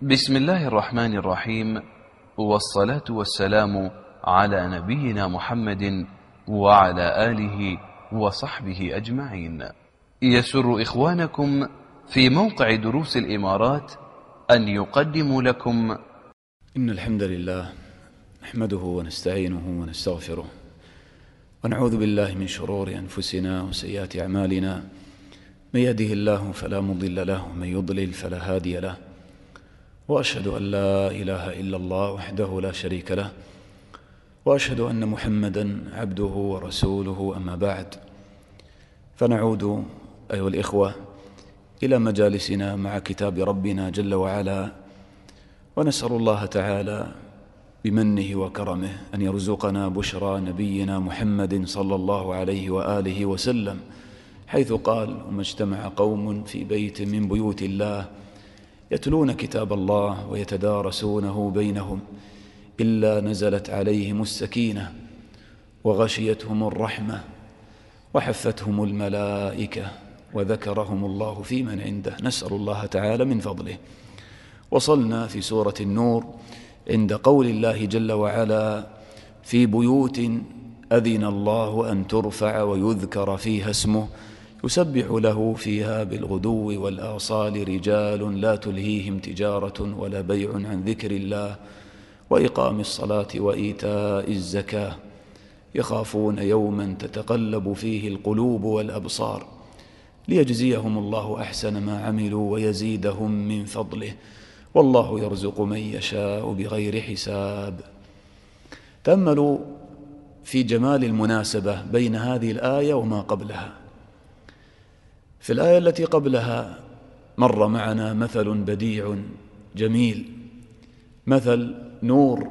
بسم الله الرحمن الرحيم، والصلاة والسلام على نبينا محمد وعلى آله وصحبه أجمعين. يسر إخوانكم في موقع دروس الإمارات أن يقدموا لكم إن الحمد لله نحمده ونستعينه ونستغفره ونعوذ بالله من شرور أنفسنا وسيئات أعمالنا. من يهده الله فلا مضل له ومن يضلل فلا هادي له، وأشهد أن لا إله إلا الله وحده لا شريك له، وأشهد أن محمدا عبده ورسوله. أما بعد، فنعود أيها الإخوة إلى مجالسنا مع كتاب ربنا جل وعلا، ونسأل الله تعالى بمنه وكرمه أن يرزقنا بشرى نبينا محمد صلى الله عليه وآله وسلم، حيث قال: وما اجتمع قوم في بيت من بيوت الله يتلون كتاب الله ويتدارسونه بينهم إلا نزلت عليهم السكينة وغشيتهم الرحمة وحفتهم الملائكة وذكرهم الله في من عنده. نسأل الله تعالى من فضله. وصلنا في سورة النور عند قول الله جل وعلا: في بيوت أذن الله أن ترفع ويذكر فيها اسمه يسبح له فيها بالغدو والآصال رجال لا تلهيهم تجارة ولا بيع عن ذكر الله وإقام الصلاة وإيتاء الزكاة يخافون يوما تتقلب فيه القلوب والأبصار ليجزيهم الله أحسن ما عملوا ويزيدهم من فضله والله يرزق من يشاء بغير حساب. تأملوا في جمال المناسبة بين هذه الآية وما قبلها. في الآية التي قبلها مر معنا مثل بديع جميل، مثل نور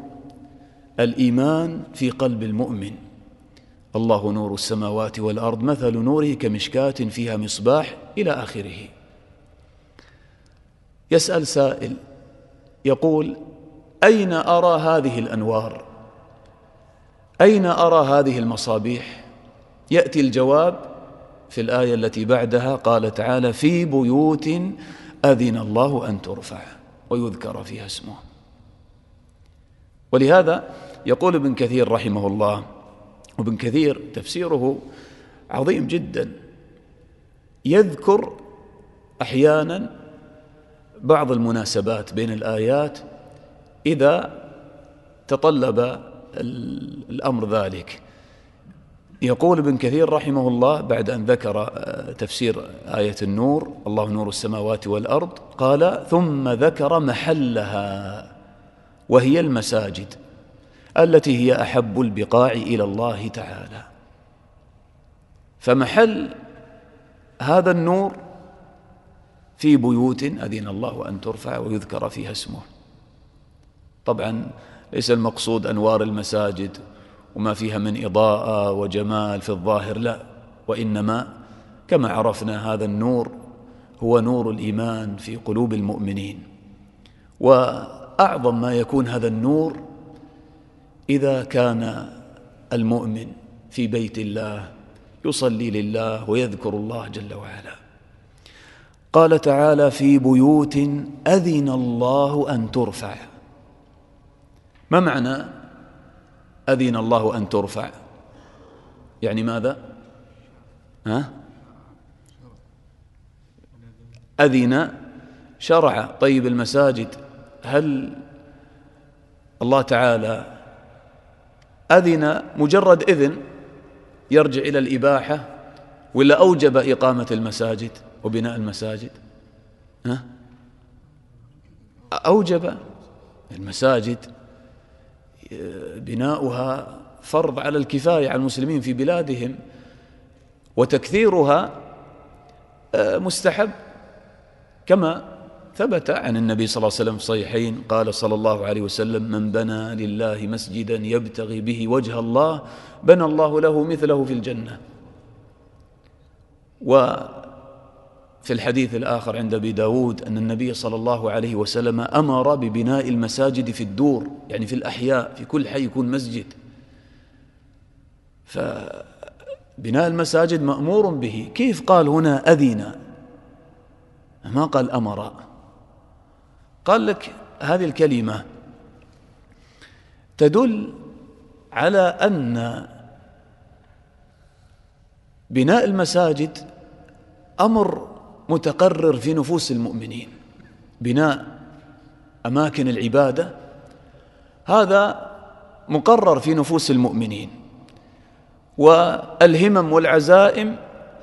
الإيمان في قلب المؤمن. الله نور السماوات والأرض مثل نوره كمشكاة فيها مصباح إلى آخره. يسأل سائل يقول: أين أرى هذه الأنوار؟ أين أرى هذه المصابيح؟ يأتي الجواب في الآية التي بعدها، قال تعالى: في بيوت أذن الله أن ترفع ويذكر فيها اسمه. ولهذا يقول ابن كثير رحمه الله، وابن كثير تفسيره عظيم جدا، يذكر أحيانا بعض المناسبات بين الآيات إذا تطلب الأمر ذلك. يقول ابن كثير رحمه الله بعد أن ذكر تفسير آية النور: الله نور السماوات والأرض، قال: ثم ذكر محلها وهي المساجد التي هي أحب البقاع إلى الله تعالى. فمحل هذا النور في بيوت أذن الله أن ترفع ويذكر فيها اسمه. طبعا ليس المقصود أنوار المساجد وما فيها من إضاءة وجمال في الظاهر، لا، وإنما كما عرفنا هذا النور هو نور الإيمان في قلوب المؤمنين. وأعظم ما يكون هذا النور إذا كان المؤمن في بيت الله يصلي لله ويذكر الله جل وعلا. قال تعالى: في بيوت أذن الله أن ترفع. ما معنى أذن الله أن ترفع؟ يعني ماذا؟ أذن شرع. طيب المساجد، هل الله تعالى أذن مجرد إذن يرجع إلى الإباحة، ولا أوجب إقامة المساجد وبناء المساجد؟ أوجب. المساجد بناؤها فرض على الكفاية على المسلمين في بلادهم، وتكثيرها مستحب، كما ثبت عن النبي صلى الله عليه وسلم في الصحيحين، قال صلى الله عليه وسلم: من بنى لله مسجدا يبتغي به وجه الله بنى الله له مثله في الجنة. وفي الحديث الآخر عند أبي داود أن النبي صلى الله عليه وسلم أمر ببناء المساجد في الدور، يعني في الأحياء، في كل حي يكون مسجد. فبناء المساجد مأمور به. كيف قال هنا أذن؟ ما قال أمر؟ قال لك هذه الكلمة تدل على أن بناء المساجد أمر متقرر في نفوس المؤمنين. بناء أماكن العبادة هذا مقرر في نفوس المؤمنين، والهمم والعزائم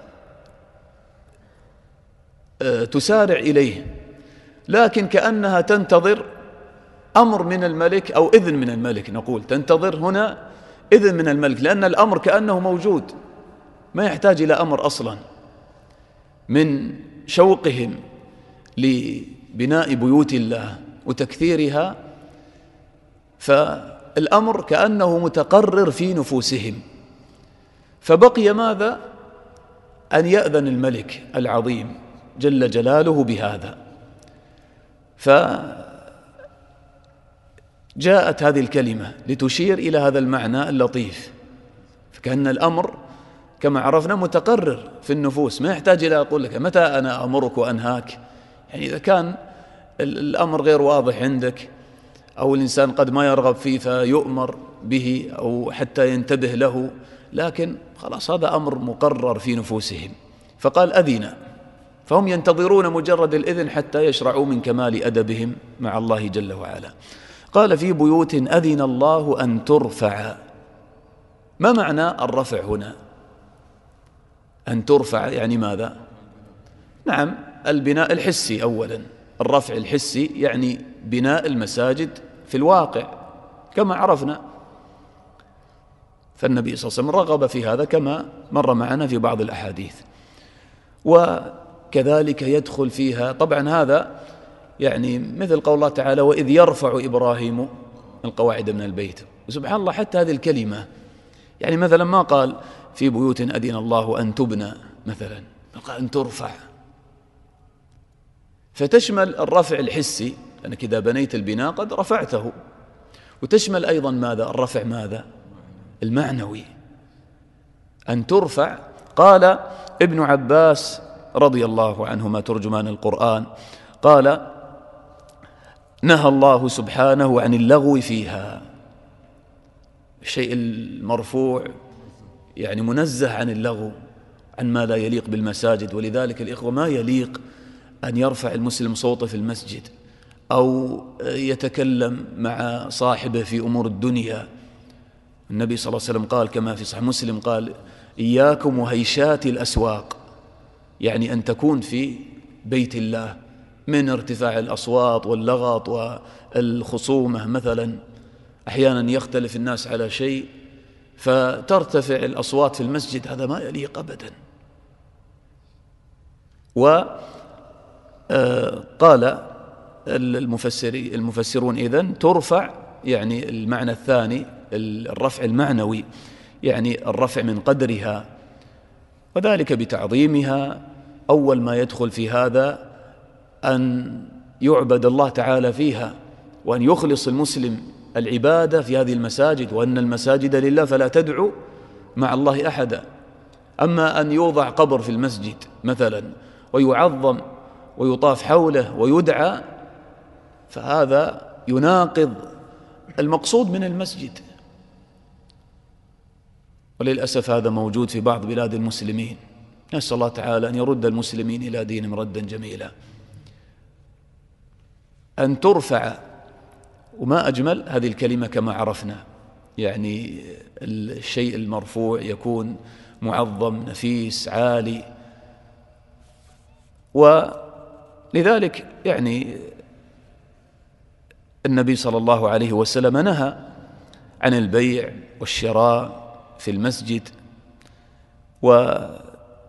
تسارع إليه، لكن كأنها تنتظر أمر من الملك أو إذن من الملك. نقول تنتظر هنا إذن من الملك، لأن الأمر كأنه موجود، ما يحتاج إلى أمر أصلا. من شوقهم لبناء بيوت الله وتكثيرها، فالأمر كأنه متقرر في نفوسهم. فبقي ماذا؟ أن يأذن الملك العظيم جل جلاله بهذا. فجاءت هذه الكلمة لتشير إلى هذا المعنى اللطيف، فكأن الأمر كما عرفنا متقرر في النفوس، ما يحتاج إلى أقول لك متى أنا أمرك وأنهاك. يعني إذا كان الأمر غير واضح عندك أو الإنسان قد ما يرغب فيه فيؤمر به أو حتى ينتبه له، لكن خلاص هذا أمر مقرر في نفوسهم. فقال أذن، فهم ينتظرون مجرد الإذن حتى يشرعوا من كمال أدبهم مع الله جل وعلا. قال في بيوت أذن الله أن ترفع. ما معنى الرفع هنا؟ أن ترفع يعني ماذا؟ نعم، البناء الحسي أولا. الرفع الحسي يعني بناء المساجد في الواقع كما عرفنا، فالنبي صلى الله عليه وسلم رغب في هذا كما مر معنا في بعض الأحاديث. وكذلك يدخل فيها طبعا هذا يعني مثل قول الله تعالى وإذ يرفع إبراهيم القواعد من البيت. وسبحان الله حتى هذه الكلمة يعني مثلا ما قال في بيوت أذن الله أن تبنى مثلا، قال أن ترفع، فتشمل الرفع الحسي لأنك إذا بنيت البناء قد رفعته، وتشمل أيضا ماذا؟ الرفع ماذا؟ المعنوي، أن ترفع. قال ابن عباس رضي الله عنهما ترجمان القرآن قال نهى الله سبحانه عن اللغو فيها. الشيء المرفوع يعني منزه عن اللغو، عن ما لا يليق بالمساجد. ولذلك الإخوة ما يليق أن يرفع المسلم صوته في المسجد أو يتكلم مع صاحبه في أمور الدنيا. النبي صلى الله عليه وسلم قال كما في صحيح مسلم قال إياكم وهيشات الأسواق، يعني أن تكون في بيت الله من ارتفاع الأصوات واللغط والخصومة. مثلا أحيانا يختلف الناس على شيء فترتفع الأصوات في المسجد، هذا ما يليق أبدا. وقال المفسرون إذن ترفع يعني المعنى الثاني الرفع المعنوي، يعني الرفع من قدرها، وذلك بتعظيمها. أول ما يدخل في هذا أن يعبد الله تعالى فيها، وأن يخلص المسلم العبادة في هذه المساجد، وأن المساجد لله فلا تدعو مع الله أحدا. أما أن يوضع قبر في المسجد مثلا ويعظم ويطاف حوله ويدعى، فهذا يناقض المقصود من المسجد. وللأسف هذا موجود في بعض بلاد المسلمين. نسأل الله تعالى أن يرد المسلمين إلى دينهم ردا جميلا. أن ترفع، وما أجمل هذه الكلمة كما عرفنا، يعني الشيء المرفوع يكون معظم نفيس عالي. ولذلك يعني النبي صلى الله عليه وسلم نهى عن البيع والشراء في المسجد، وحتى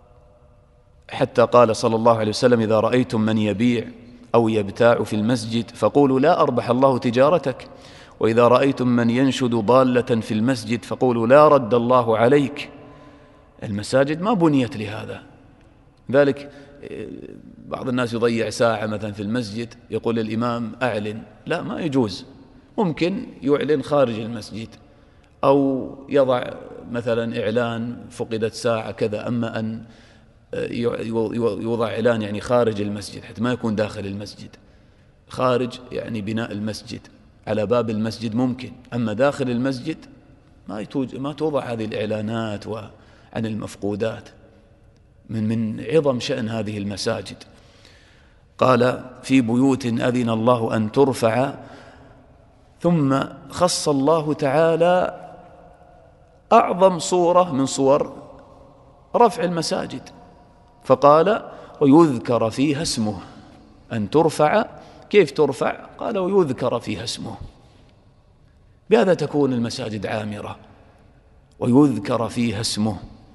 قال صلى الله عليه وسلم إذا رأيتم من يبيع أو يبتاع في المسجد فقولوا لا أربح الله تجارتك، وإذا رأيتم من ينشد ضالة في المسجد فقولوا لا رد الله عليك. المساجد ما بنيت لهذا. ذلك بعض الناس يضيع ساعة مثلا في المسجد، يقول الإمام أعلن، لا ما يجوز. ممكن يعلن خارج المسجد أو يضع مثلا إعلان فقدت ساعة كذا، أما أن يوضع إعلان يعني خارج المسجد حتى ما يكون داخل المسجد، خارج يعني بناء المسجد على باب المسجد ممكن، أما داخل المسجد ما توضع هذه الإعلانات عن المفقودات. من عظم شأن هذه المساجد. قال في بيوت أذن الله أن ترفع، ثم خص الله تعالى أعظم صورة من صور رفع المساجد، فقال ويذكر فيها اسمه. أن ترفع، كيف ترفع؟ قال ويذكر فيها اسمه. بهذا تكون المساجد عامرة، ويذكر فيها اسمه،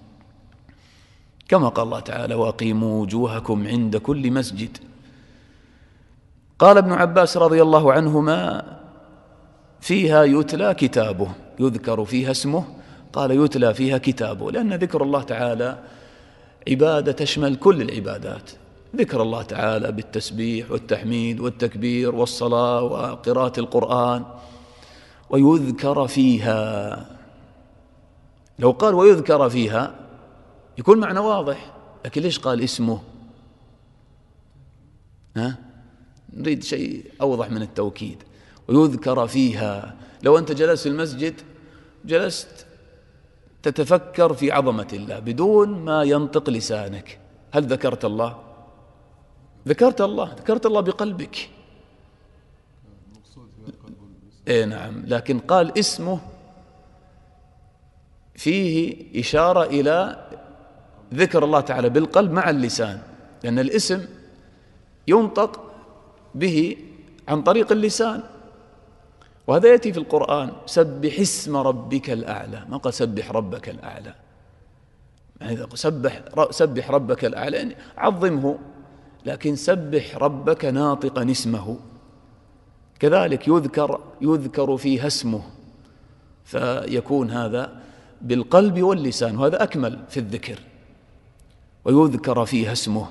كما قال الله تعالى وأقيموا وجوهكم عند كل مسجد. قال ابن عباس رضي الله عنهما فيها يتلى كتابه، يذكر فيها اسمه، قال يتلى فيها كتابه، لأن ذكر الله تعالى عبادة تشمل كل العبادات. ذكر الله تعالى بالتسبيح والتحميد والتكبير والصلاة وقراءة القرآن. ويذكر فيها، لو قال ويذكر فيها يكون معنى واضح، لكن ليش قال اسمه؟ نريد شيء أوضح من التوكيد. ويذكر فيها، لو أنت جلست في المسجد جلست تتفكر في عظمة الله بدون ما ينطق لسانك، هل ذكرت الله؟ ذكرت الله بقلبك. نعم، لكن قال اسمه فيه إشارة إلى ذكر الله تعالى بالقلب مع اللسان، لأن الاسم ينطق به عن طريق اللسان، وهذا يأتي في القرآن سبح اسم ربك الأعلى، ما قال سبح ربك الأعلى، يعني سبح ربك الأعلى يعني عظمه، لكن سبح ربك ناطقا اسمه. كذلك يذكر فيها اسمه، فيكون هذا بالقلب واللسان، وهذا أكمل في الذكر. ويذكر فيها اسمه.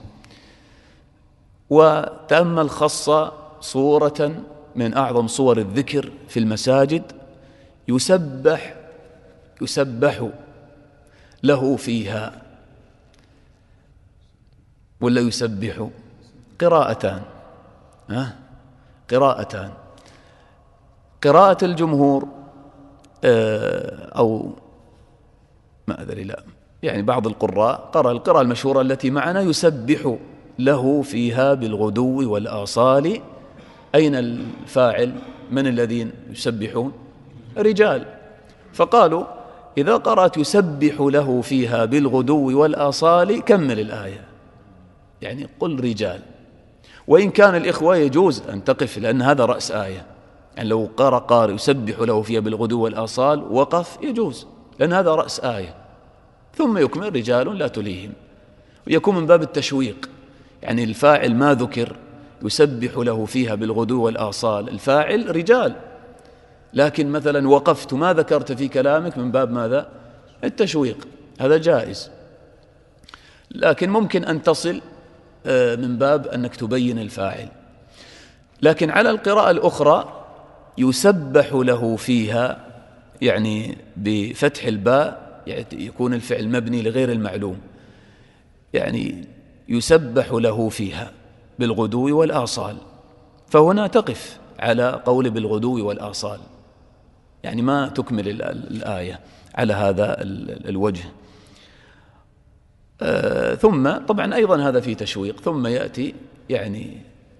وتأمل خص صورة من أعظم صور الذكر في المساجد، يسبح له فيها، ولا يسبح؟ قراءتان. قراءة الجمهور أو ما أدري، لا يعني بعض القراء قرأ القراءة المشهورة التي معنا يسبح له فيها بالغدو والآصال. أين الفاعل؟ من الذين يسبحون؟ رجال. فقالوا إذا قرأت يسبح له فيها بالغدو والآصال كمل الآية، يعني قل رجال. وإن كان الإخوة يجوز أن تقف، لأن هذا رأس آية، يعني لو قرأ قارئ يسبح له فيها بالغدو والآصال وقف يجوز، لأن هذا رأس آية، ثم يكمل رجال لا تليهم، ويكون من باب التشويق، يعني الفاعل ما ذكر يسبح له فيها بالغدو والآصال، الفاعل رجال، لكن مثلا وقفت ما ذكرت في كلامك من باب ماذا؟ التشويق، هذا جائز. لكن ممكن أن تصل من باب أنك تبين الفاعل. لكن على القراءة الأخرى يسبح له فيها، يعني بفتح الباء، يعني يكون الفعل مبني لغير المعلوم، يعني يسبح له فيها بالغدو والآصال، فهنا تقف على قول بالغدو والآصال، يعني ما تكمل الآية على هذا الوجه. ثم طبعا أيضا هذا في تشويق، ثم يأتي يعني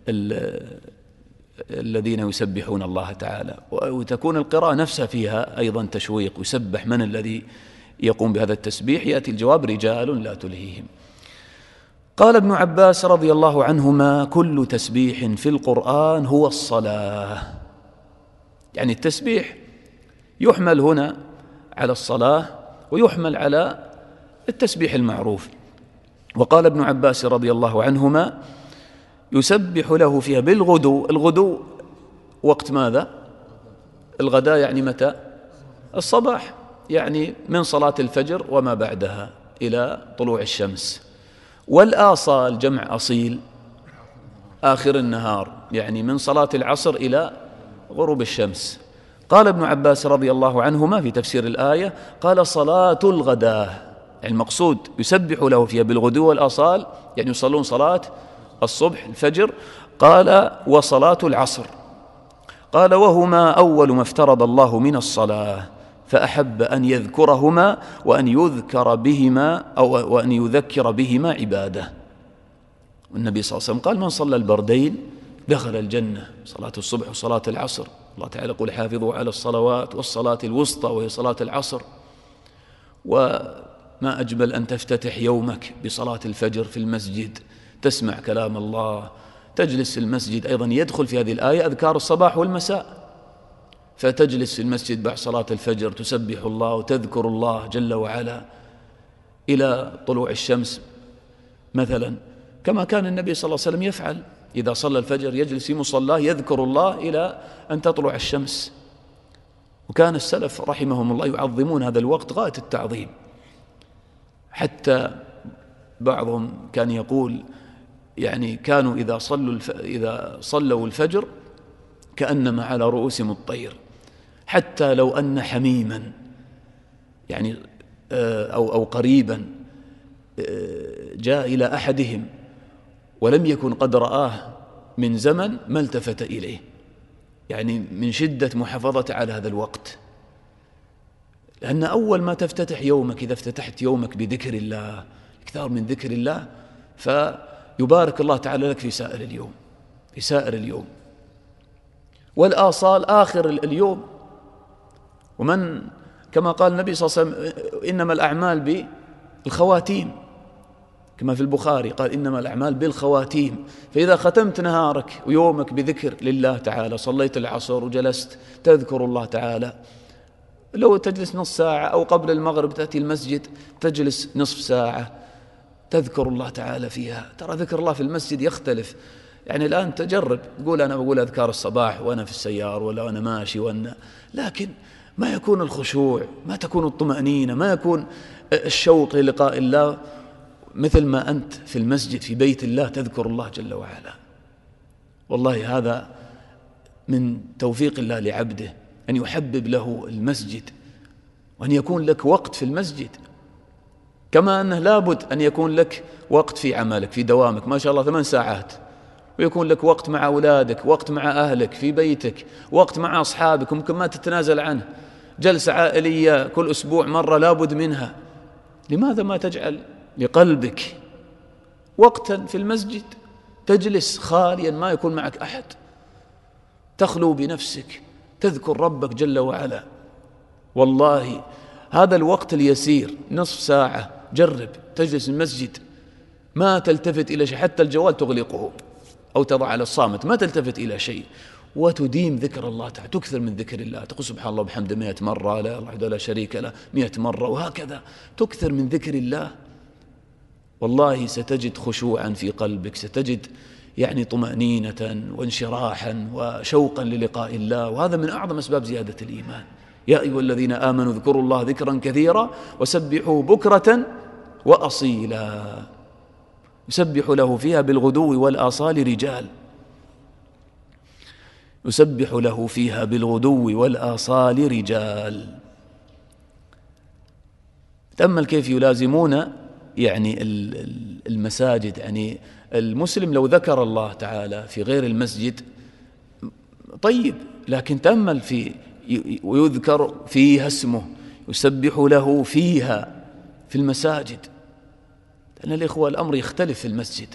الذين يسبحون الله تعالى، وتكون القراءة نفسها فيها أيضا تشويق، يسبح من الذي يقوم بهذا التسبيح؟ يأتي الجواب رجال لا تلهيهم. قال ابن عباس رضي الله عنهما كل تسبيح في القرآن هو الصلاة، يعني التسبيح يحمل هنا على الصلاة ويحمل على التسبيح المعروف. وقال ابن عباس رضي الله عنهما يسبح له فيها بالغدو، الغدو وقت ماذا؟ الغداء، يعني متى؟ الصباح، يعني من صلاة الفجر وما بعدها إلى طلوع الشمس. والآصال جمع أصيل، آخر النهار، يعني من صلاة العصر إلى غروب الشمس. قال ابن عباس رضي الله عنهما في تفسير الآية، قال صلاة الغداء، يعني المقصود يسبح له فيها بالغدو والآصال، يعني يصلون صلاة الصبح الفجر، قال وصلاة العصر، قال وهما أول ما افترض الله من الصلاة، فأحب أن يذكرهما وأن يذكر بهما أو وأن يذكر بهما عباده. والنبي صلى الله عليه وسلم قال من صلى البردين دخل الجنة، صلاة الصبح وصلاة العصر. الله تعالى يقول حافظوا على الصلوات والصلاة الوسطى وهي صلاة العصر. وما أجمل أن تفتتح يومك بصلاة الفجر في المسجد، تسمع كلام الله، تجلس في المسجد. أيضا يدخل في هذه الآية أذكار الصباح والمساء، فتجلس في المسجد بعد صلاة الفجر تسبح الله وتذكر الله جل وعلا إلى طلوع الشمس مثلا، كما كان النبي صلى الله عليه وسلم يفعل إذا صلى الفجر، يجلس في مصلاه يذكر الله إلى أن تطلع الشمس. وكان السلف رحمهم الله يعظمون هذا الوقت غاية التعظيم، حتى بعضهم كان يقول يعني كانوا إذا صلوا الفجر كأنما على رؤوسهم الطير، حتى لو أن حميما يعني أو قريبا جاء إلى أحدهم ولم يكن قد رآه من زمن ما التفت إليه، يعني من شدة محافظة على هذا الوقت. لأن أول ما تفتتح يومك، إذا افتتحت يومك بذكر الله، اكثار من ذكر الله، فيبارك الله تعالى لك في سائر اليوم. والآصال آخر اليوم. ومن كما قال النبي صلى الله عليه وسلم إنما الأعمال بالخواتيم، كما في البخاري قال إنما الأعمال بالخواتيم. فإذا ختمت نهارك ويومك بذكر لله تعالى، صليت العصر وجلست تذكر الله تعالى، لو تجلس نصف ساعة أو قبل المغرب تأتي المسجد تجلس نصف ساعة تذكر الله تعالى فيها. ترى ذكر الله في المسجد يختلف. يعني الآن تجرب، تقول أنا بقول أذكار الصباح وأنا في السيارة ولا أنا ماشي لكن ما يكون الخشوع، ما تكون الطمأنينة، ما يكون الشوق للقاء الله مثل ما أنت في المسجد في بيت الله تذكر الله جل وعلا. والله هذا من توفيق الله لعبده، أن يحبب له المسجد وأن يكون لك وقت في المسجد، كما أنه لابد أن يكون لك وقت في عملك في دوامك ما شاء الله 8 ساعات، ويكون لك وقت مع أولادك، وقت مع أهلك في بيتك، وقت مع أصحابك ممكن ما تتنازل عنه، جلسة عائلية كل أسبوع مرة لابد منها. لماذا ما تجعل لقلبك وقتا في المسجد تجلس خاليا ما يكون معك أحد، تخلو بنفسك تذكر ربك جل وعلا؟ والله هذا الوقت اليسير نصف ساعة جرب تجلس المسجد ما تلتفت إلى شيء، حتى الجوال تغلقه أو تضع على الصامت، ما تلتفت إلى شيء، وتديم ذكر الله تعالى، تكثر من ذكر الله، تقول سبحان الله وبحمده 100 مرة، لا إله إلا الله وحده لا شريك له 100 مرة، وهكذا تكثر من ذكر الله. والله ستجد خشوعا في قلبك، ستجد يعني طمأنينة وانشراحا وشوقا للقاء الله، وهذا من أعظم أسباب زيادة الإيمان. يا أيها الذين آمنوا اذكروا الله ذكرا كثيرا وسبحوه بكرة وأصيلا. يسبح له فيها بالغدو والآصال رجال، يسبح له فيها بالغدو والآصال رجال. تأمل كيف يلازمون يعني المساجد. يعني المسلم لو ذكر الله تعالى في غير المسجد طيب، لكن تأمل ويذكر فيها اسمه، يسبح له فيها في المساجد. لأن الإخوة الأمر يختلف في المسجد،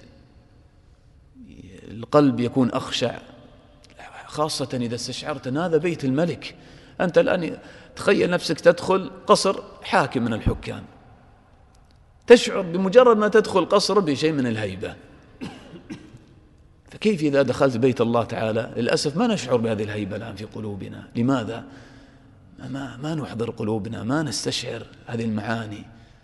القلب يكون أخشع، خاصة إذا استشعرت أن هذا بيت الملك. أنت الآن تخيل نفسك تدخل قصر حاكم من الحكام، تشعر بمجرد ما تدخل قصر بشيء من الهيبة. فكيف إذا دخلت بيت الله تعالى؟ للأسف ما نشعر بهذه الهيبة الآن في قلوبنا. لماذا؟ ما نحضر قلوبنا، ما نستشعر هذه المعاني.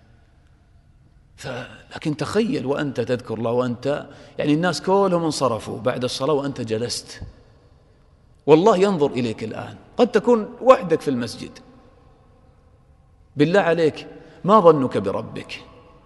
لكن تخيل وأنت تذكر الله، وأنت يعني الناس كلهم انصرفوا بعد الصلاة وأنت جلست، والله ينظر إليك الآن. قد تكون وحدك في المسجد، بالله عليك ما ظنك بربك؟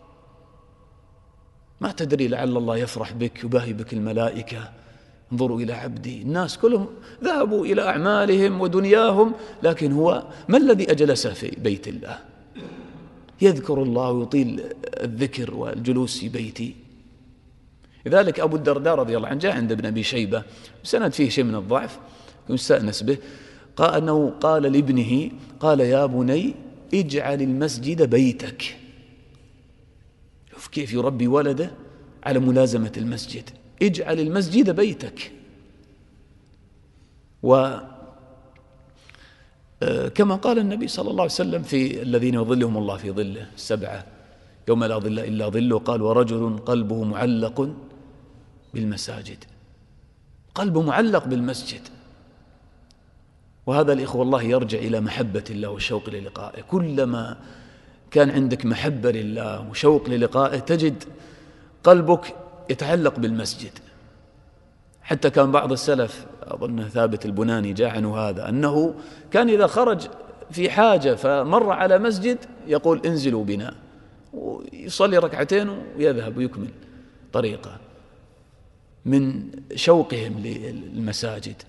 ما تدري لعل الله يفرح بك يباهي بك الملائكة. انظروا إلى عبدي، الناس كلهم ذهبوا إلى أعمالهم ودنياهم، لكن هو ما الذي أجلسه في بيت الله يذكر الله ويطيل الذكر والجلوس في بيتي؟ لذلك أبو الدرداء رضي الله عنه جاء عند ابن أبي شيبة بسند فيه شيء من الضعف يستأنس به، قال أنه قال لابنه قال يا بني اجعل المسجد بيتك. شوف كيف يربي ولده على ملازمة المسجد، اجعل المسجد بيتك. وكما قال النبي صلى الله عليه وسلم في الذين يظلهم الله في ظله 7 يوم لا ظل إلا ظله، قال ورجل قلبه معلق بالمساجد، قلبه معلق بالمسجد. وهذا الإخوة الله يرجع إلى محبة الله والشوق للقائه. كلما كان عندك محبة لله وشوق للقائه تجد قلبك يتعلق بالمسجد. حتى كان بعض السلف أظن ثابت البناني جاء عنه هذا، أنه كان إذا خرج في حاجة فمر على مسجد يقول انزلوا بنا، ويصلي ركعتين ويذهب ويكمل طريقه من شوقهم للمساجد.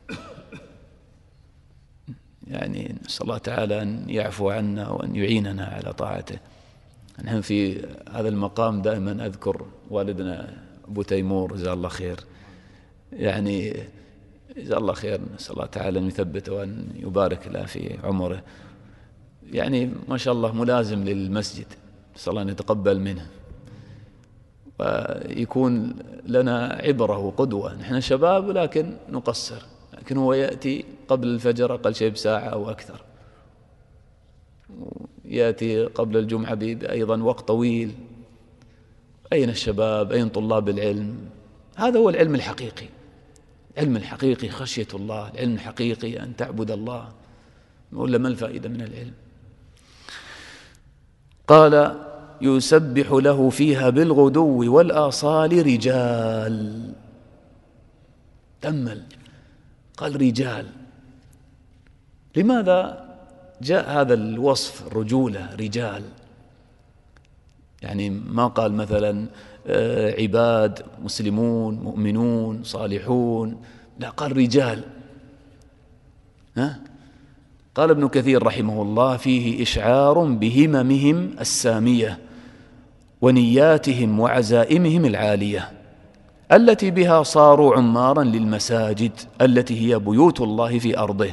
يعني نسأل الله تعالى أن يعفو عنا وأن يعيننا على طاعته. نحن في هذا المقام دائما أذكر والدنا أبو تيمور جزاه الله خير، يعني جزاه الله خير، نسأل الله تعالى أن يثبته وأن يبارك له في عمره. يعني ما شاء الله ملازم للمسجد، نسأل الله أن يتقبل منه ويكون لنا عبرة وقدوة. نحن شباب لكن نقصر، لكن هو يأتي قبل الفجر أقل شيء بساعة أو أكثر، يأتي قبل الجمعة أيضا وقت طويل. أين الشباب؟ أين طلاب العلم؟ هذا هو العلم الحقيقي. العلم الحقيقي خشية الله، العلم الحقيقي أن تعبد الله، ولا ما الفائدة من العلم؟ قال يسبح له فيها بالغدو والآصال رجال. تأمل، قال رجال. لماذا جاء هذا الوصف الرجولة رجال؟ يعني ما قال مثلا عباد مسلمون مؤمنون صالحون، لا، قال رجال. قال ابن كثير رحمه الله فيه إشعار بهممهم السامية ونياتهم وعزائمهم العالية التي بها صاروا عمارا للمساجد التي هي بيوت الله في أرضه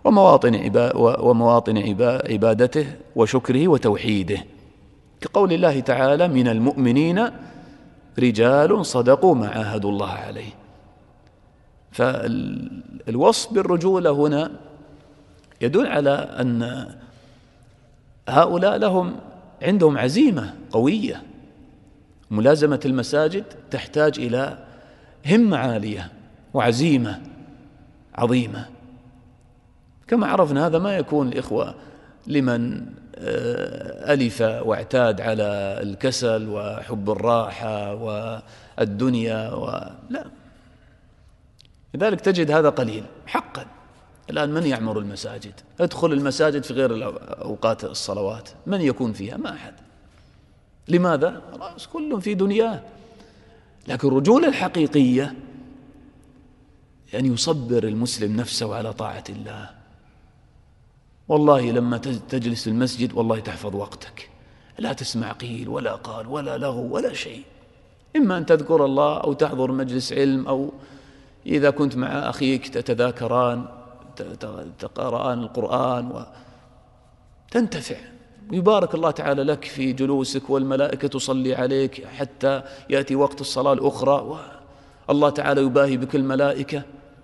ومواطن عبادته وشكره وتوحيده، كقول الله تعالى من المؤمنين رجال صدقوا ما عاهدوا الله عليه. فالوصف بالرجولة هنا يدل على أن هؤلاء عندهم عزيمة قوية. ملازمة المساجد تحتاج إلى همة عالية وعزيمة عظيمة. كما عرفنا هذا ما يكون الإخوة لمن ألف واعتاد على الكسل وحب الراحة والدنيا لا، لذلك تجد هذا قليل حقا. الآن من يعمر المساجد؟ ادخل المساجد في غير أوقات الصلوات، من يكون فيها؟ ما أحد. لماذا؟ خلاص كل في دنياه. لكن الرجولة الحقيقية أن يصبر المسلم نفسه على طاعة الله. والله لما تجلس في المسجد والله تحفظ وقتك، لا تسمع قيل ولا قال ولا لغو ولا شيء. إما أن تذكر الله أو تحضر مجلس علم، أو إذا كنت مع أخيك تتذاكران تقرآن القرآن وتنتفع، ويبارك الله تعالى لك في جلوسك، والملائكة تصلي عليك حتى يأتي وقت الصلاة الأخرى والله تعالى يباهي بك الملائكة.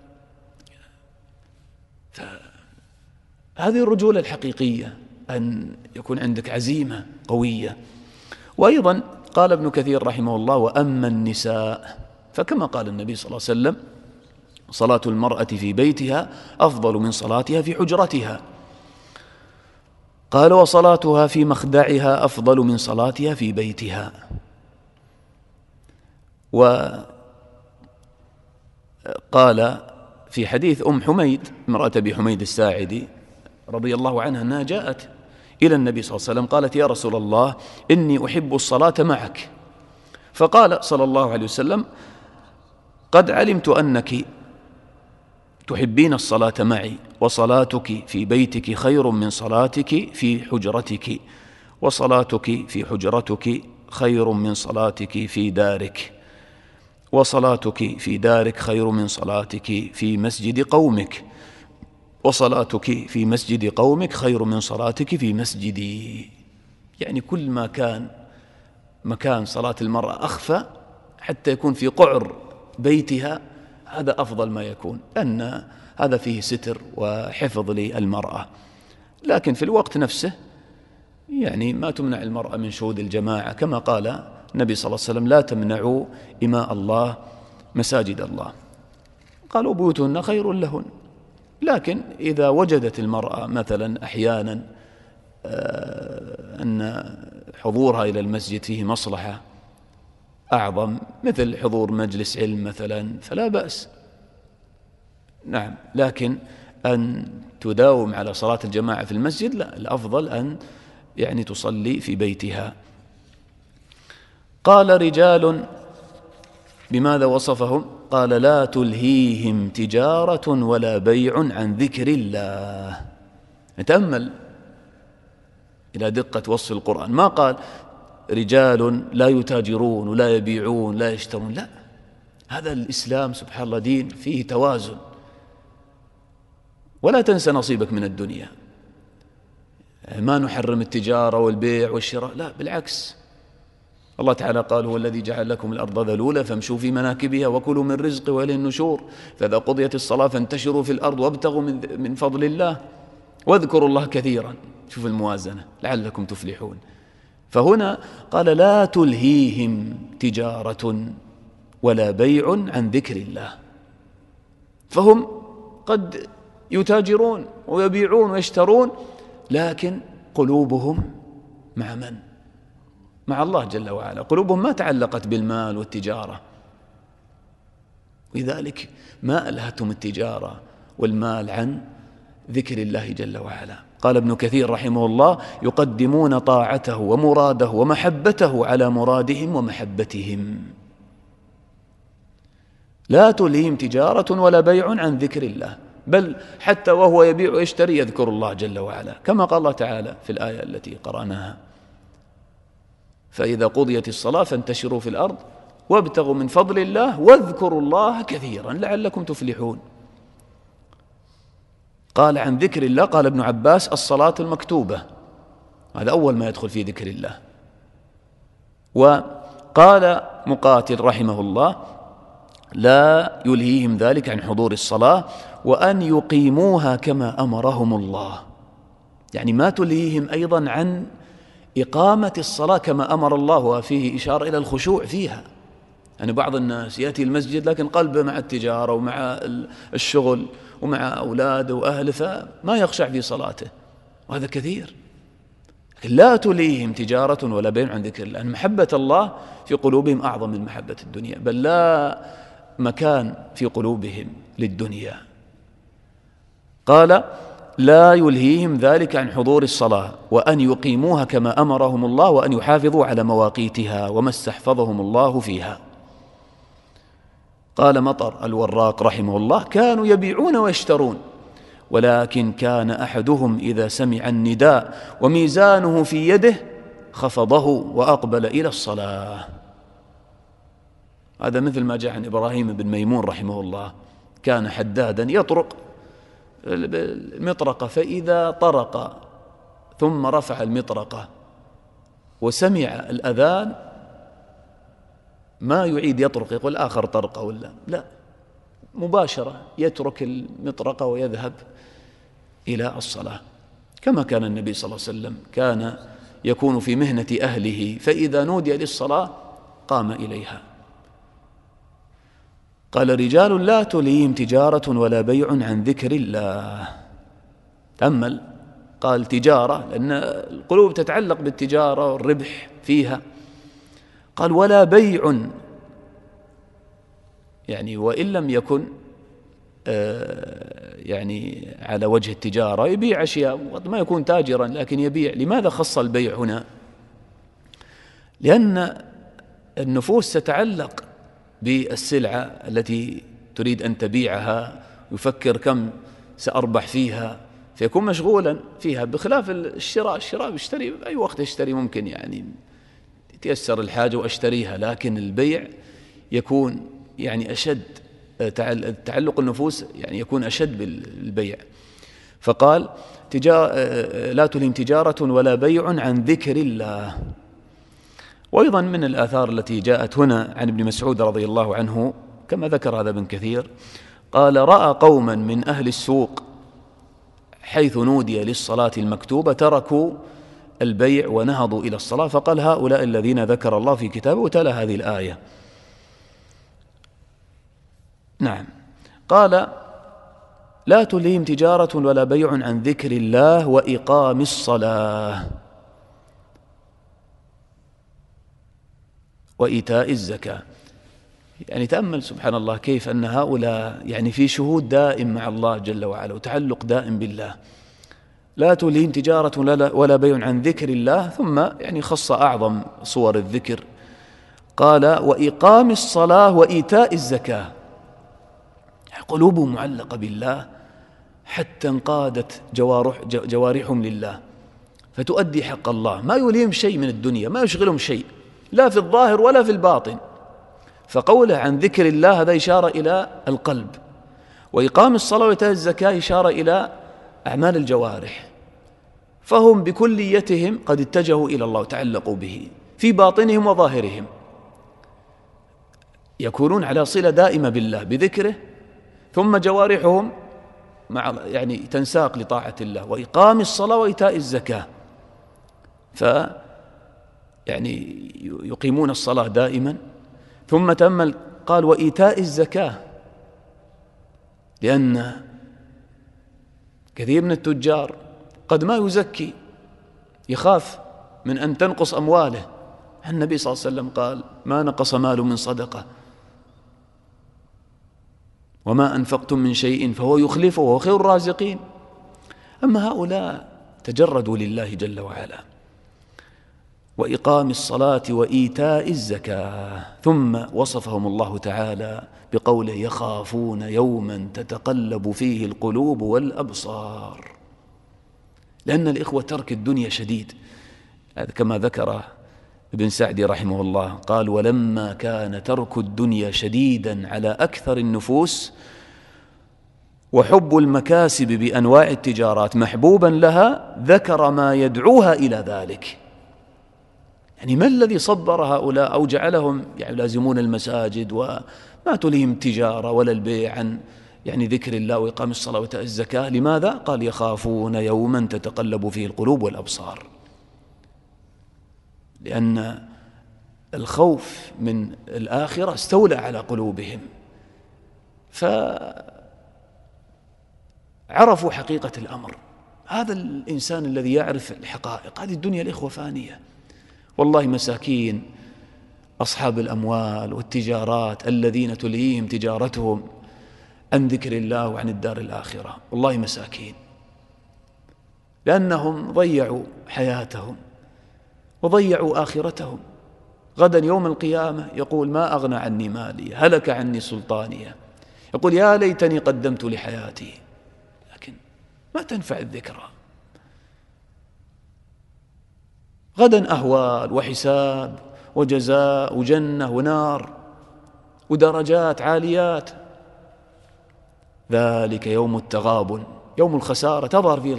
هذه الرجولة الحقيقية، أن يكون عندك عزيمة قوية. وأيضا قال ابن كثير رحمه الله وأما النساء فكما قال النبي صلى الله عليه وسلم صلاة المرأة في بيتها أفضل من صلاتها في حجرتها. قال وصلاتها في مخدعها أفضل من صلاتها في بيتها. وقال في حديث أم حميد امرأة أبي حميد الساعدي رضي الله عنها أنها جاءت إلى النبي صلى الله عليه وسلم قالت يا رسول الله إني أحب الصلاة معك. فقال صلى الله عليه وسلم قد علمت أنك تحبين الصلاة معي، وصلاتك في بيتك خير من صلاتك في حجرتك، وصلاتك في حجرتك خير من صلاتك في دارك. وصلاتك في دارك خير من صلاتك في مسجد قومك، وصلاتك في مسجد قومك خير من صلاتك في مسجدي. يعني كل ما كان مكان صلاة المرأة أخفى حتى يكون في قعر بيتها هذا أفضل ما يكون، لأن هذا فيه ستر وحفظ للمرأة. لكن في الوقت نفسه يعني ما تمنع المرأة من شهود الجماعة، كما قال النبي صلى الله عليه وسلم: لا تمنعوا إماء الله مساجد الله. قالوا: بيوتهن خير لهن. لكن إذا وجدت المرأة مثلا أحيانا أن حضورها إلى المسجد فيه مصلحة أعظم، مثل حضور مجلس علم مثلا، فلا بأس. نعم، لكن أن تداوم على صلاة الجماعة في المسجد لا، الأفضل أن يعني تصلي في بيتها. قال: رجال بماذا وصفهم؟ قال: لا تلهيهم تجارة ولا بيع عن ذكر الله. نتأمل إلى دقة وصف القرآن، ما قال رجال لا يتاجرون ولا يبيعون لا يشترون، لا، هذا الإسلام سبحان الله دين فيه توازن. ولا تنسى نصيبك من الدنيا، ما نحرم التجارة والبيع والشراء، لا بالعكس. الله تعالى قال: هو الذي جعل لكم الأرض ذلولا فامشوا في مناكبها وكلوا من رزقه وإليه النشور، فإذا قضيت الصلاة فانتشروا في الأرض وابتغوا من فضل الله واذكروا الله كثيرا. شوف الموازنة، لعلكم تفلحون. فهنا قال: لا تلهيهم تجارة ولا بيع عن ذكر الله. فهم قد يتاجرون ويبيعون ويشترون، لكن قلوبهم مع من؟ مع الله جل وعلا. قلوبهم ما تعلقت بالمال والتجارة، لذلك ما ألهتهم التجارة والمال عن ذكر الله جل وعلا. قال ابن كثير رحمه الله: يقدمون طاعته ومراده ومحبته على مرادهم ومحبتهم. لا تلهيهم تجارة ولا بيع عن ذكر الله، بل حتى وهو يبيع ويشتري يذكر الله جل وعلا، كما قال الله تعالى في الآية التي قرأناها: فإذا قضيت الصلاة فانتشروا في الأرض وابتغوا من فضل الله واذكروا الله كثيرا لعلكم تفلحون. قال عن ذكر الله، قال ابن عباس: الصلاة المكتوبة، هذا أول ما يدخل في ذكر الله. وقال مقاتل رحمه الله: لا يلهيهم ذلك عن حضور الصلاة وأن يقيموها كما أمرهم الله. يعني ما تلهيهم أيضا عن إقامة الصلاة كما أمر الله، وفيه إشارة إلى الخشوع فيها. يعني بعض الناس يأتي المسجد لكن قلبه مع التجارة ومع الشغل ومع أولاده وأهله، فما يخشع في صلاته، وهذا كثير. لا تلهيهم تجارة ولا بيع عن ذكر الله، أن محبة الله في قلوبهم أعظم من محبة الدنيا، بل لا مكان في قلوبهم للدنيا. قال: لا يلهيهم ذلك عن حضور الصلاة وأن يقيموها كما أمرهم الله وأن يحافظوا على مواقيتها وما استحفظهم الله فيها. قال مطر الوراق رحمه الله: كانوا يبيعون ويشترون، ولكن كان أحدهم إذا سمع النداء وميزانه في يده خفضه وأقبل إلى الصلاة. هذا مثل ما جاء عن إبراهيم بن ميمون رحمه الله، كان حدادا يطرق المطرقة، فإذا طرق ثم رفع المطرقة وسمع الأذان ما يعيد يطرق يقول آخر طرقة ولا لا، مباشرة يترك المطرقة ويذهب إلى الصلاة. كما كان النبي صلى الله عليه وسلم كان يكون في مهنة أهله، فإذا نودي للصلاة قام إليها. قال: رجال لا تلهيهم تجارة ولا بيع عن ذكر الله. تأمل، قال تجارة لأن القلوب تتعلق بالتجارة والربح فيها. قال: ولا بيع، يعني وإن لم يكن يعني على وجه التجارة، يبيع أشياء، قد ما يكون تاجرا لكن يبيع. لماذا خص البيع هنا؟ لأن النفوس تتعلق بالسلعة التي تريد أن تبيعها، يفكر كم سأربح فيها، فيكون مشغولا فيها، بخلاف الشراء بيشتري أي وقت يشتري، ممكن يعني تيسر الحاجة وأشتريها. لكن البيع يكون يعني أشد، تعلق النفوس يعني يكون أشد بالبيع. فقال لا تلهم تجارة ولا بيع عن ذكر الله. وأيضا من الآثار التي جاءت هنا عن ابن مسعود رضي الله عنه كما ذكر هذا ابن كثير، قال: رأى قوما من أهل السوق حيث نودي للصلاة المكتوبة تركوا البيع ونهضوا إلى الصلاة، فقال: هؤلاء الذين ذكر الله في كتابه، وتلا هذه الآية. نعم. قال: لا تلههم تجارة ولا بيع عن ذكر الله وإقام الصلاة وإيتاء الزكاة. يعني تأمل سبحان الله كيف أن هؤلاء يعني في شهود دائم مع الله جل وعلا وتعلق دائم بالله. لا تلههم تجارة ولا بيع عن ذكر الله، ثم يعني خص أعظم صور الذكر، قال: وإقام الصلاة وإيتاء الزكاة. قلوبهم معلقة بالله حتى انقادت جوارحهم لله، فتؤدي حق الله، ما يليهم شيء من الدنيا، ما يشغلهم شيء لا في الظاهر ولا في الباطن. فقوله عن ذكر الله هذا إشارة إلى القلب، وإقام الصلاة وإيتاء الزكاة إشارة إلى أعمال الجوارح. فهم بكليتهم قد اتجهوا إلى الله وتعلقوا به في باطنهم وظاهرهم، يكونون على صلة دائمة بالله بذكره، ثم جوارحهم يعني تنساق لطاعة الله، وإقام الصلاة وإيتاء الزكاة. يعني يقيمون الصلاة دائما. ثم تأمل قال: وإيتاء الزكاة، لأن كثير من التجار قد ما يزكي، يخاف من أن تنقص أمواله. النبي صلى الله عليه وسلم قال: ما نقص مال من صدقة، وما أنفقتم من شيء فهو يخلفه وهو خير الرازقين. أما هؤلاء تجردوا لله جل وعلا. وإقام الصلاة وإيتاء الزكاة. ثم وصفهم الله تعالى بقوله: يخافون يوما تتقلب فيه القلوب والأبصار. لأن الإخوة ترك الدنيا شديد، هذا كما ذكر ابن سعدي رحمه الله، قال: ولما كان ترك الدنيا شديدا على أكثر النفوس، وحب المكاسب بأنواع التجارات محبوبا لها، ذكر ما يدعوها إلى ذلك. يعني ما الذي صبر هؤلاء أو جعلهم يعني يلازمون المساجد وما تليهم تجارة ولا البيع عن يعني ذكر الله وإقام الصلاة وإيتاء الزكاة؟ لماذا؟ قال: يخافون يوما تتقلب فيه القلوب والأبصار. لأن الخوف من الآخرة استولى على قلوبهم، فعرفوا حقيقة الأمر. هذا الإنسان الذي يعرف الحقائق. هذه الدنيا الإخوة فانية، والله مساكين أصحاب الأموال والتجارات الذين تلهيهم تجارتهم عن ذكر الله وعن الدار الآخرة، والله مساكين، لأنهم ضيعوا حياتهم وضيعوا آخرتهم. غدا يوم القيامة يقول: ما أغنى عني مالي، هلك عني سلطانية. يقول: يا ليتني قدمت لحياتي. لكن ما تنفع الذكرى. غدا أهوال وحساب وجزاء وجنة ونار ودرجات عاليات. ذلك يوم التغابن، يوم الخسارة، تظهر فيه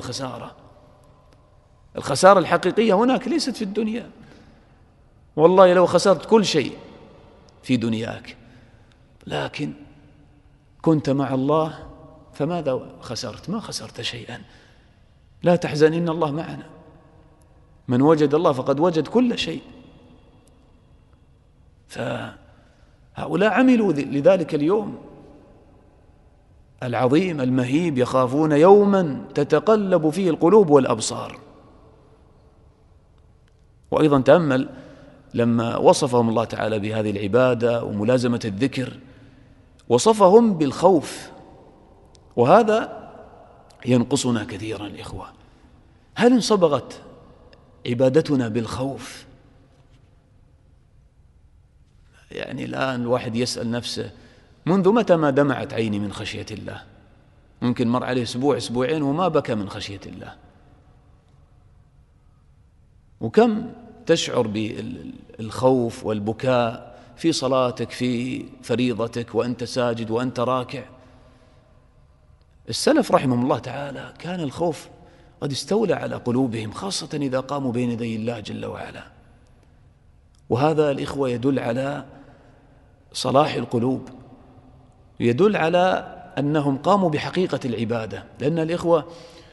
الخسارة الحقيقية هناك، ليست في الدنيا. والله لو خسرت كل شيء في دنياك، لكن كنت مع الله فماذا خسرت؟ ما خسرت شيئا. لا تحزن إن الله معنا. من وجد الله فقد وجد كل شيء. فهؤلاء عملوا لذلك اليوم العظيم المهيب. يخافون يوما تتقلب فيه القلوب والأبصار. وأيضا تأمل لما وصفهم الله تعالى بهذه العبادة وملازمة الذكر، وصفهم بالخوف، وهذا ينقصنا كثيرا الإخوة. هل انصبغت عبادتنا بالخوف؟ يعني الآن الواحد يسأل نفسه: منذ متى ما دمعت عيني من خشية الله؟ ممكن مر عليه أسبوع أسبوعين وما بكى من خشية الله. وكم تشعر بالخوف والبكاء في صلاتك في فريضتك وأنت ساجد وأنت راكع. السلف رحمهم الله تعالى كان الخوف قد استولى على قلوبهم، خاصة إذا قاموا بين يدي الله جل وعلا. وهذا الإخوة يدل على صلاح القلوب، يدل على أنهم قاموا بحقيقة العبادة. لأن الإخوة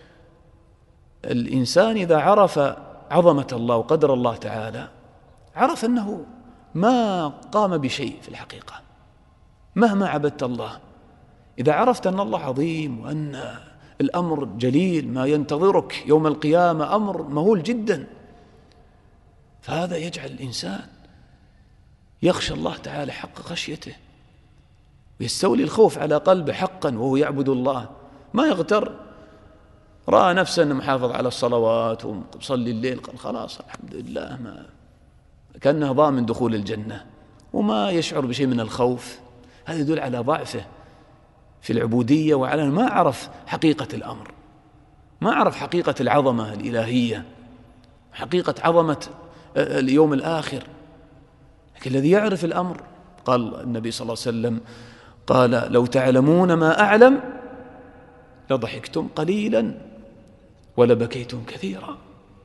الإنسان إذا عرف عظمة الله وقدر الله تعالى عرف أنه ما قام بشيء في الحقيقة مهما عبدت الله. إذا عرفت أن الله عظيم وأن الأمر جليل، ما ينتظرك يوم القيامة أمر مهول جدا، فهذا يجعل الإنسان يخشى الله تعالى حق خشيته، ويستولي الخوف على قلبه حقا وهو يعبد الله. ما يغتر، رأى نفسه أنه محافظ على الصلوات ومصلي الليل، قال خلاص الحمد لله، ما كأنه ضامن دخول الجنة، وما يشعر بشيء من الخوف. هذا يدل على ضعفه في العبودية، وعلى ما عرف حقيقة الأمر، ما عرف حقيقة العظمة الإلهية، حقيقة عظمة اليوم الآخر. لكن الذي يعرف الأمر، قال النبي صلى الله عليه وسلم قال لو تعلمون ما أعلم لضحكتم قليلا ولبكيتم كثيرا.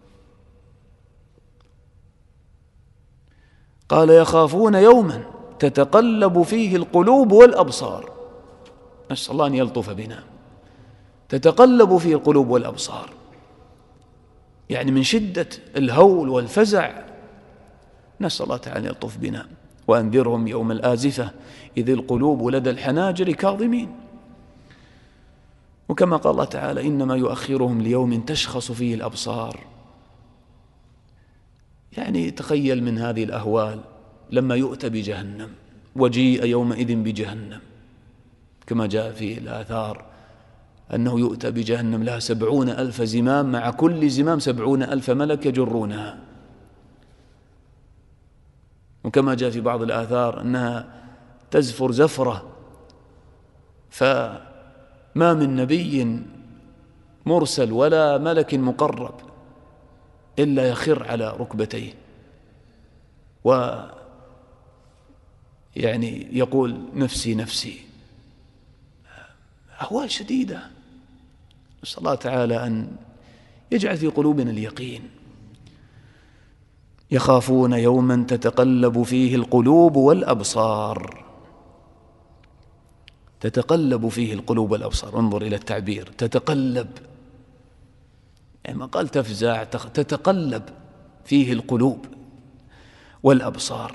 قال يخافون يوما تتقلب فيه القلوب والأبصار. نسأل الله أن يلطف بنا. تتقلب فيه القلوب والأبصار، يعني من شدة الهول والفزع. نسأل الله تعالى أن يلطف بنا. وأنذرهم يوم الآزفة إذ القلوب لدى الحناجر كاظمين. وكما قال الله تعالى إنما يؤخرهم ليوم تشخص فيه الأبصار. يعني تخيل من هذه الأهوال لما يؤتى بجهنم، وجيء يومئذ بجهنم، كما جاء في الآثار أنه يؤتى بجهنم لها 70,000 زمام، مع كل زمام 70,000 ملك يجرونها. وكما جاء في بعض الآثار أنها تزفر زفرة، فما من نبي مرسل ولا ملك مقرب إلا يخر على ركبتيه، ويعني يقول نفسي نفسي. أهوال شديدة. نسأل الله تعالى أن يجعل في قلوبنا اليقين. يخافون يوما تتقلب فيه القلوب والأبصار. تتقلب فيه القلوب والأبصار، انظر إلى التعبير، تتقلب، يعني ما قال تفزع، تتقلب فيه القلوب والأبصار.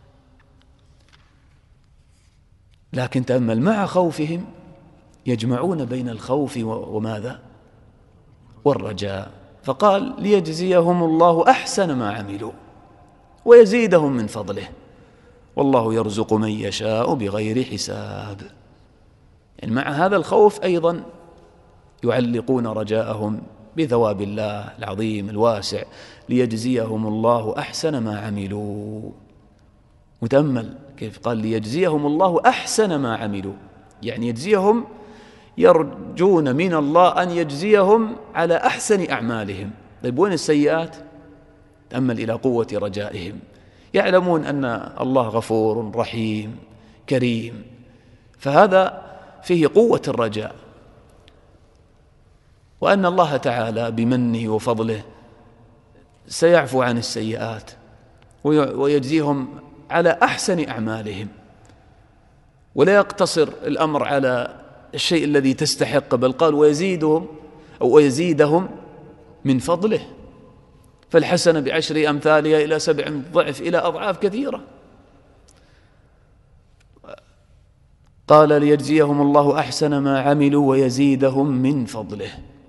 لكن تأمل، مع خوفهم يجمعون بين الخوف وماذا؟ والرجاء. فقال ليجزيهم الله أحسن ما عملوا ويزيدهم من فضله والله يرزق من يشاء بغير حساب. يعني مع هذا الخوف أيضا يعلقون رجاءهم بثواب الله العظيم الواسع، ليجزيهم الله أحسن ما عملوا. وتأمل كيف قال ليجزيهم الله أحسن ما عملوا، يعني يجزيهم، يرجون من الله أن يجزيهم على أحسن أعمالهم. طيب وين السيئات؟ تأمل إلى قوة رجائهم. يعلمون أن الله غفور رحيم كريم، فهذا فيه قوة الرجاء، وأن الله تعالى بمنه وفضله سيعفو عن السيئات ويجزيهم على أحسن أعمالهم، ولا يقتصر الأمر على الشيء الذي تستحق، بل قال ويزيدهم أو ويزيدهم من فضله. فالحسنة ب10 أمثالها إلى 7 ضعف إلى أضعاف كثيرة. قال ليجزيهم الله أحسن ما عملوا ويزيدهم من فضله.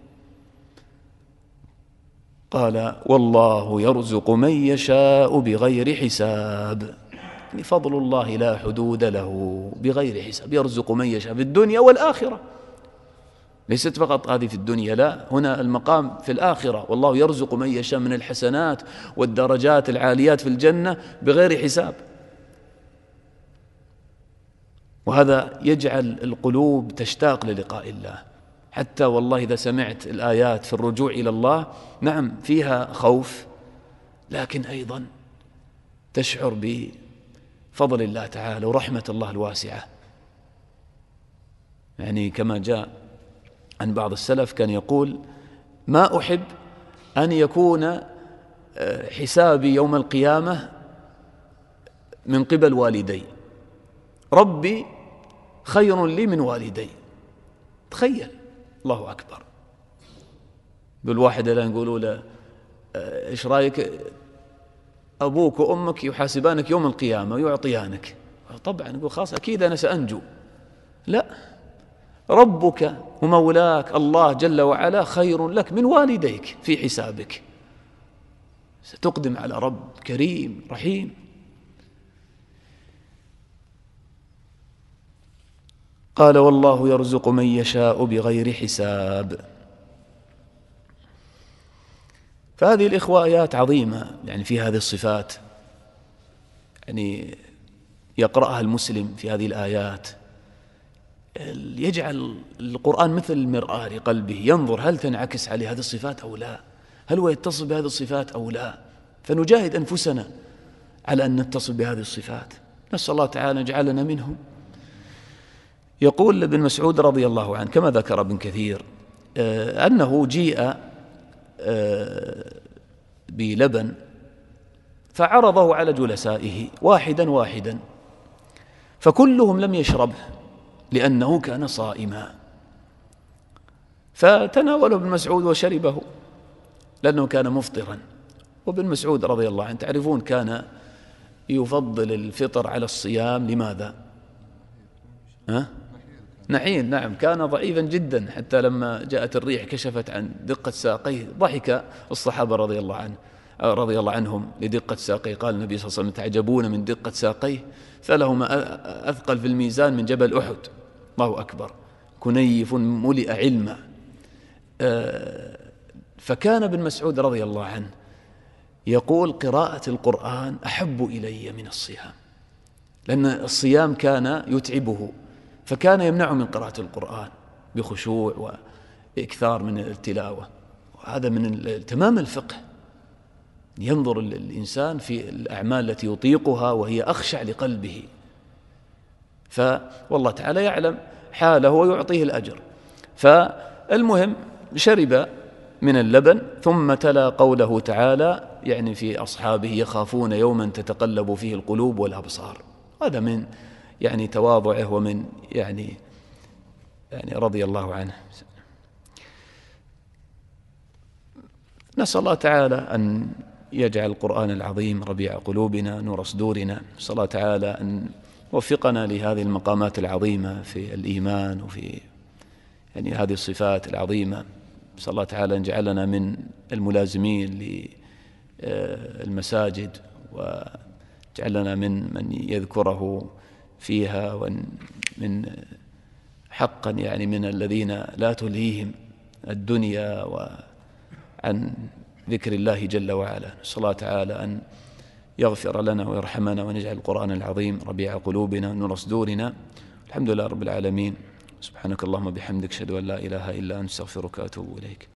قال والله يرزق من يشاء بغير حساب. يعني فضل الله لا حدود له بغير حساب، يرزق من يشاء في الدنيا والآخرة، ليست فقط هذه في الدنيا، لا، هنا المقام في الآخرة. والله يرزق من يشاء من الحسنات والدرجات العاليات في الجنة بغير حساب. وهذا يجعل القلوب تشتاق للقاء الله. حتى والله إذا سمعت الآيات في الرجوع إلى الله، نعم فيها خوف، لكن أيضا تشعر فضل الله تعالى ورحمة الله الواسعة. يعني كما جاء عن بعض السلف كان يقول: ما أحب أن يكون حسابي يوم القيامة من قبل والدي، ربي خير لي من والدي. تخيل، الله أكبر. بالواحد الآن يقولوا له: إيش رأيك أبوك وأمك يحاسبانك يوم القيامة ويعطيانك؟ طبعا يقول: خلاص أكيد أنا سأنجو. لا، ربك ومولاك الله جل وعلا خير لك من والديك في حسابك. ستقدم على رب كريم رحيم. قال: والله يرزق من يشاء بغير حساب. فهذه الإخوة آيات عظيمة يعني في هذه الصفات، يعني يقرأها المسلم في هذه الآيات يجعل القرآن مثل المرآة لقلبه، ينظر هل تنعكس عليه هذه الصفات أو لا، هل هو يتصل بهذه الصفات أو لا، فنجاهد أنفسنا على أن نتصل بهذه الصفات. نسأل الله تعالى أن يجعلنا منهم. يقول ابن مسعود رضي الله عنه كما ذكر ابن كثير أنه جيء بلبن فعرضه على جلسائه واحدا واحدا، فكلهم لم يشربه لأنه كان صائما، فتناوله ابن مسعود وشربه لأنه كان مفطرا. وابن مسعود رضي الله عنه تعرفون كان يفضل الفطر على الصيام. لماذا؟ نحيل. نعم، كان ضعيفا جدا، حتى لما جاءت الريح كشفت عن دقة ساقيه ضحك الصحابة رضي الله عنهم لدقة ساقيه. قال النبي صلى الله عليه وسلم: تعجبون من دقة ساقيه فلهما أثقل في الميزان من جبل أحد. الله أكبر. كنيف ملئ علما. فكان ابن مسعود رضي الله عنه يقول: قراءة القرآن أحب إلي من الصيام، لأن الصيام كان يتعبه، فكان يمنعه من قراءة القرآن بخشوع وإكثار من التلاوة. وهذا من تمام الفقه، ينظر الإنسان في الأعمال التي يطيقها وهي أخشع لقلبه، والله تعالى يعلم حاله ويعطيه الأجر. فالمهم شرب من اللبن، ثم تلا قوله تعالى يعني في أصحابه: يخافون يوما تتقلب فيه القلوب والأبصار. هذا من يعني تواضعه ومن يعني رضي الله عنه. نسأل الله تعالى أن يجعل القرآن العظيم ربيع قلوبنا نور صدورنا. نسأل الله تعالى أن يوفقنا لهذه المقامات العظيمة في الإيمان وفي يعني هذه الصفات العظيمة. نسأل الله تعالى أن يجعلنا من الملازمين للمساجد، وجعلنا من يذكره فيها، ومن حقا يعني من الذين لا تلهيهم الدنيا وعن ذكر الله جل وعلا. نسأل الله تعالى أن يغفر لنا ويرحمنا، ونجعل القرآن العظيم ربيع قلوبنا نور صدورنا. الحمد لله رب العالمين. سبحانك اللهم بحمدك، أشهد أن لا إله إلا أنت، أستغفرك وأتوب إليك.